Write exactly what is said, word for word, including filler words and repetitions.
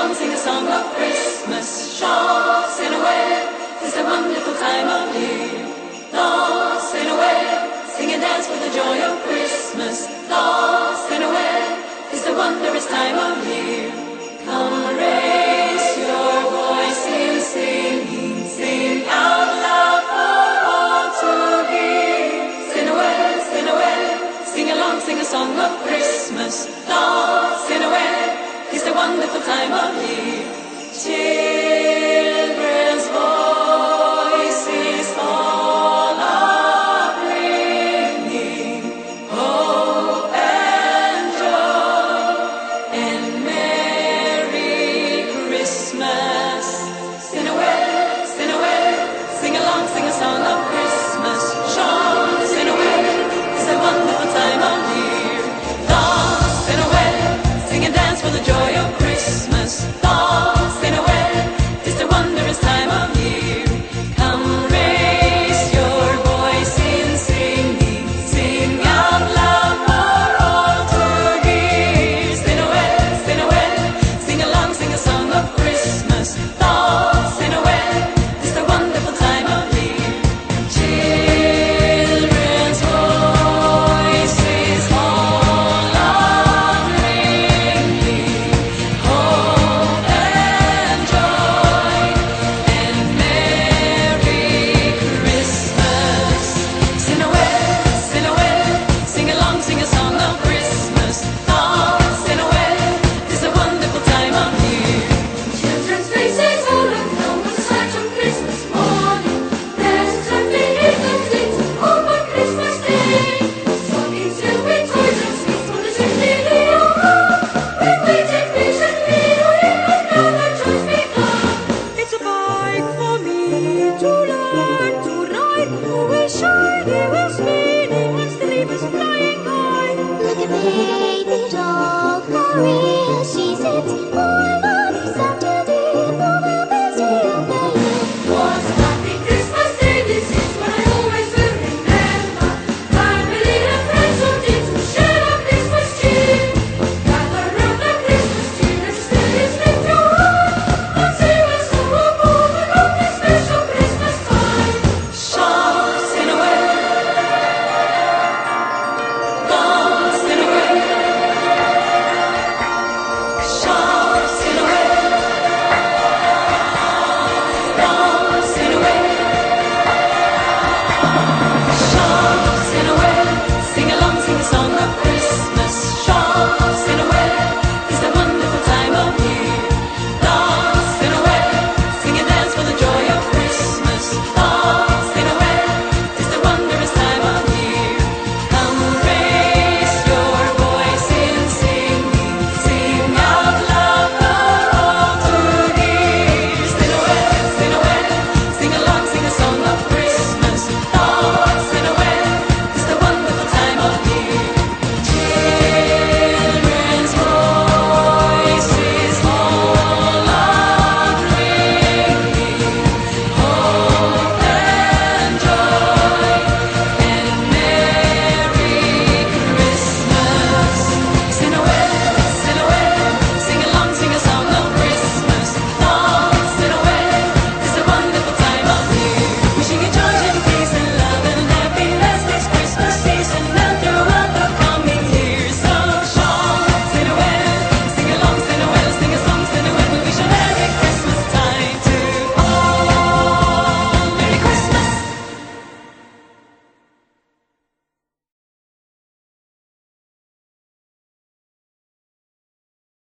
along, sing a song of Christmas. Chants in a way, it's a wonderful time of year. Dance in a way, sing and dance for the joy of Christmas. Dance in a way, it's the wondrous time of year. Come raise your voice in singing, sing out loud for all to hear. Sing away, sing away, sing along, sing a song of Christmas. Dance in a way, it's the wonderful time of year. Cheer